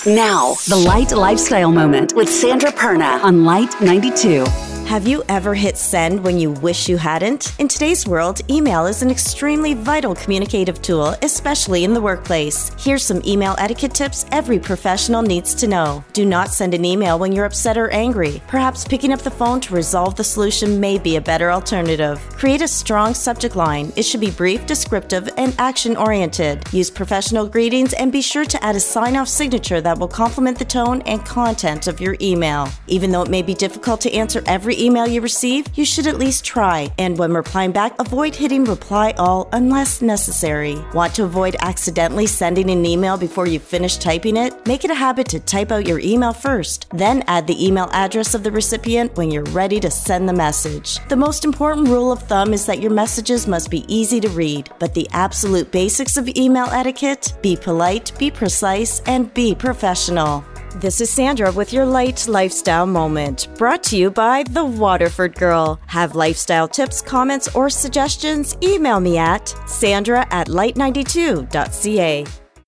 Now, the Light Lifestyle Moment with Sandra Perna on Light 92. Have you ever hit send when you wish you hadn't? In today's world, email is an extremely vital communicative tool, especially in the workplace. Here's some email etiquette tips every professional needs to know. Do not send an email when you're upset or angry. Perhaps picking up the phone to resolve the solution may be a better alternative. Create a strong subject line. It should be brief, descriptive, and action-oriented. Use professional greetings and be sure to add a sign-off signature that will complement the tone and content of your email. Even though it may be difficult to answer every email you receive, you should at least try. And when replying back, avoid hitting reply all unless necessary. Want to avoid accidentally sending an email before you finish typing it? Make it a habit to type out your email first, then add the email address of the recipient when you're ready to send the message. The most important rule of thumb is that your messages must be easy to read, but the absolute basics of email etiquette: be polite, be precise, and be professional. This is Sandra with your Light Lifestyle Moment, brought to you by The Waterford Girl. Have lifestyle tips, comments, or suggestions? Email me at sandra@light92.ca.